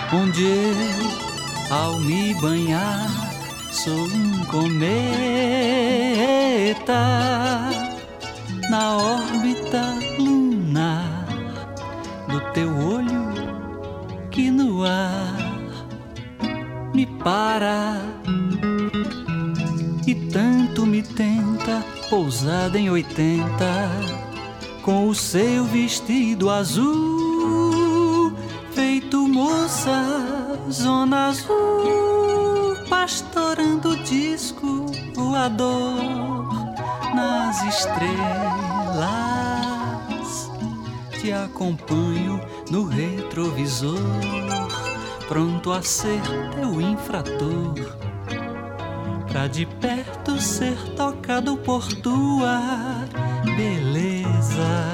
onde eu, ao me banhar, sou um cometa na órbita lunar do teu olho que no ar me para e tanto me tenta, pousada em 80, com o seu vestido azul, feito moça, zona azul, pastorando o disco voador nas estrelas. Te acompanho no retrovisor, pronto a ser teu infrator, pra de perto ser tocado por tua beleza.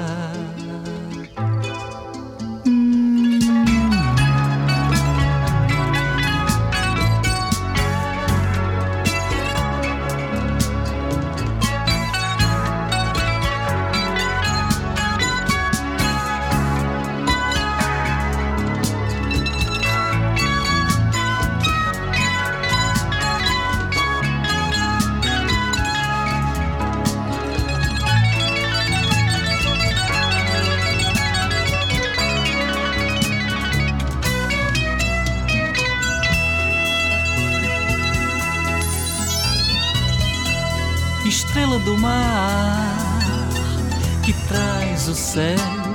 Estrela do mar que traz o céu